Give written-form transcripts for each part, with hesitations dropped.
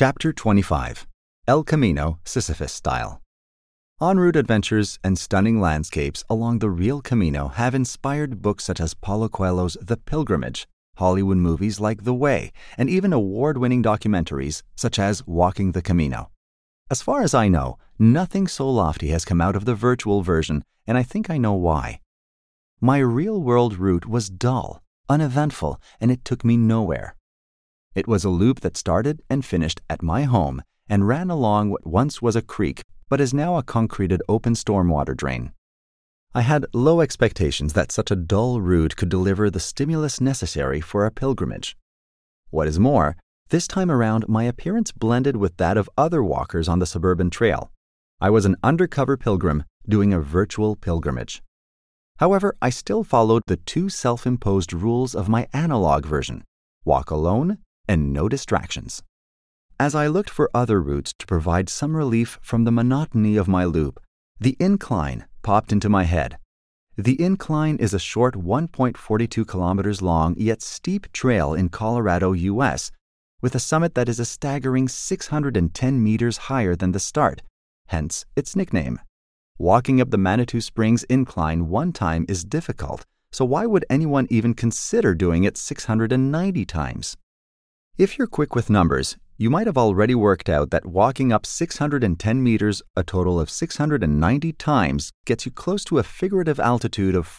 Chapter 25 El Camino Sisyphus Style. En route adventures and stunning landscapes along the real Camino have inspired books such as Paulo Coelho's The Pilgrimage, Hollywood movies like The Way, and even award-winning documentaries such as Walking the Camino. As far as I know, nothing so lofty has come out of the virtual version, and I think I know why. My real-world route was dull, uneventful, and it took me nowhere. It was a loop that started and finished at my home and ran along what once was a creek but is now a concreted open stormwater drain. I had low expectations that such a dull route could deliver the stimulus necessary for a pilgrimage. What is more, this time around my appearance blended with that of other walkers on the suburban trail. I was an undercover pilgrim doing a virtual pilgrimage. However, I still followed the two self-imposed rules of my analog version: walk alone and no distractions. As I looked for other routes to provide some relief from the monotony of my loop, the incline popped into my head. The incline is a short 1.42 kilometers long yet steep trail in Colorado, U.S., with a summit that is a staggering 610 meters higher than the start, hence its nickname. Walking up the Manitou Springs incline one time is difficult, so why would anyone even consider doing it 690 times? If you're quick with numbers, you might have already worked out that walking up 610 meters a total of 690 times gets you close to a figurative altitude of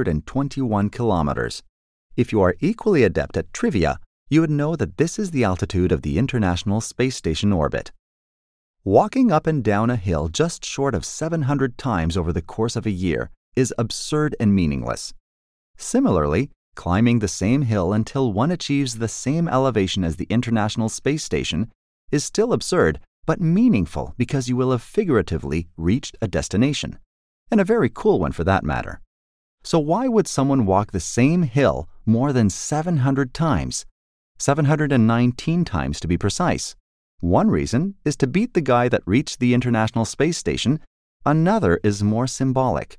421 kilometers. If you are equally adept at trivia, you would know that this is the altitude of the International Space Station orbit. Walking up and down a hill just short of 700 times over the course of a year is absurd and meaningless. Similarly, climbing the same hill until one achieves the same elevation as the International Space Station is still absurd, but meaningful because you will have figuratively reached a destination, and a very cool one for that matter. So why would someone walk the same hill more than 700 times? 719 times to be precise. One reason is to beat the guy that reached the International Space Station. Another is more symbolic.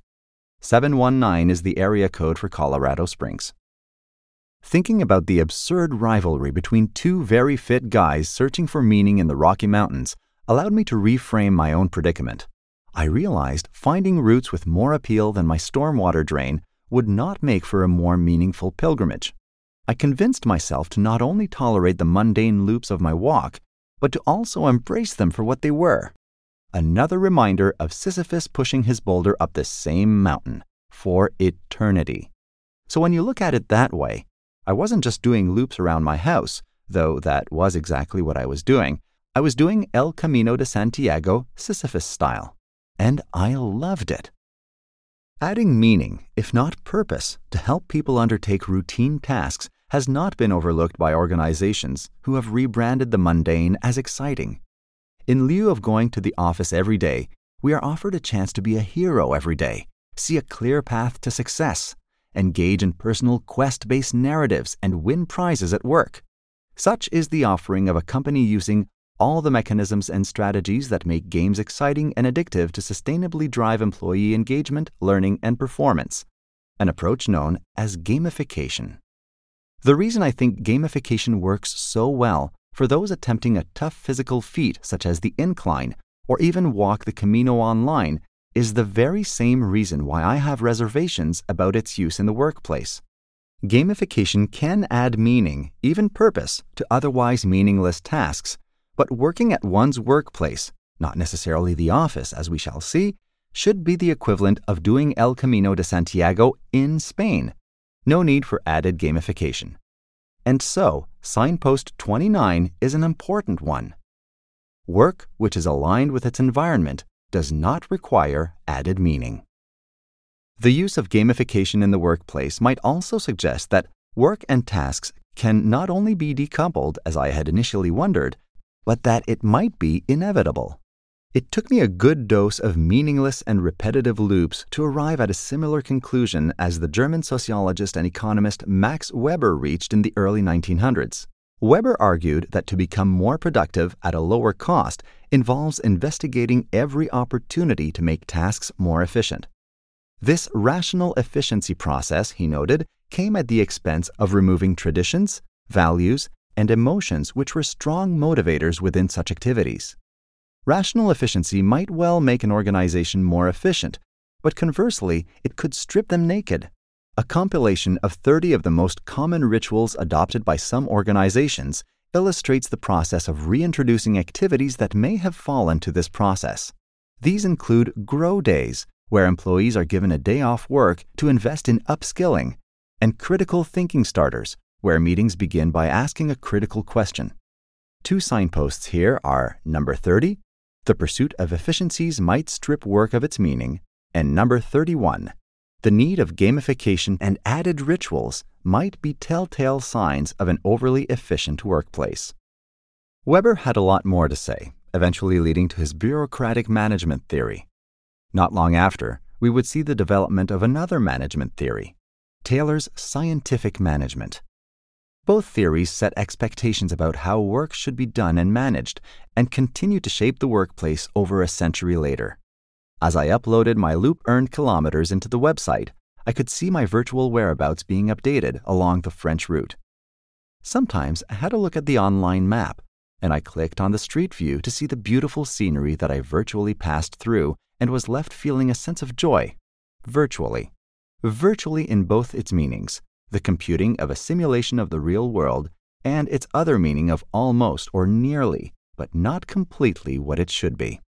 719 is the area code for Colorado Springs. Thinking about the absurd rivalry between two very fit guys searching for meaning in the Rocky Mountains allowed me to reframe my own predicament. I realized finding routes with more appeal than my stormwater drain would not make for a more meaningful pilgrimage. I convinced myself to not only tolerate the mundane loops of my walk, but to also embrace them for what they were. Another reminder of Sisyphus pushing his boulder up the same mountain for eternity. So when you look at it that way, I wasn't just doing loops around my house, though that was exactly what I was doing. I was doing El Camino de Santiago Sisyphus style, and I loved it. Adding meaning, if not purpose, to help people undertake routine tasks has not been overlooked by organizations who have rebranded the mundane as exciting. In lieu of going to the office every day, we are offered a chance to be a hero every day, see a clear path to success, engage in personal quest-based narratives, and win prizes at work. Such is the offering of a company using all the mechanisms and strategies that make games exciting and addictive to sustainably drive employee engagement, learning, and performance, an approach known as gamification. The reason I think gamification works so well for those attempting a tough physical feat such as the incline or even walk the Camino online is the very same reason why I have reservations about its use in the workplace. Gamification can add meaning, even purpose, to otherwise meaningless tasks, but working at one's workplace, not necessarily the office as we shall see, should be the equivalent of doing El Camino de Santiago in Spain. No need for added gamification. And so, signpost 29 is an important one. Work which is aligned with its environment does not require added meaning. The use of gamification in the workplace might also suggest that work and tasks can not only be decoupled, as I had initially wondered, but that it might be inevitable. It took me a good dose of meaningless and repetitive loops to arrive at a similar conclusion as the German sociologist and economist Max Weber reached in the early 1900s. Weber argued that to become more productive at a lower cost involves investigating every opportunity to make tasks more efficient. This rational efficiency process, he noted, came at the expense of removing traditions, values, and emotions which were strong motivators within such activities. Rational efficiency might well make an organization more efficient, but conversely, it could strip them naked. A compilation of 30 of the most common rituals adopted by some organizations illustrates the process of reintroducing activities that may have fallen to this process. These include Grow Days, where employees are given a day off work to invest in upskilling, and Critical Thinking Starters, where meetings begin by asking a critical question. 2 signposts here are number 30, the pursuit of efficiencies might strip work of its meaning, and number 31, the need of gamification and added rituals might be telltale signs of an overly efficient workplace. Weber had a lot more to say, eventually leading to his bureaucratic management theory. Not long after, we would see the development of another management theory, Taylor's scientific management. Both theories set expectations about how work should be done and managed, and continue to shape the workplace over a century later. As I uploaded my Loop-earned kilometers into the website, I could see my virtual whereabouts being updated along the French route. Sometimes I had a look at the online map, and I clicked on the street view to see the beautiful scenery that I virtually passed through and was left feeling a sense of joy. Virtually. Virtually in both its meanings, the computing of a simulation of the real world and its other meaning of almost or nearly, but not completely what it should be.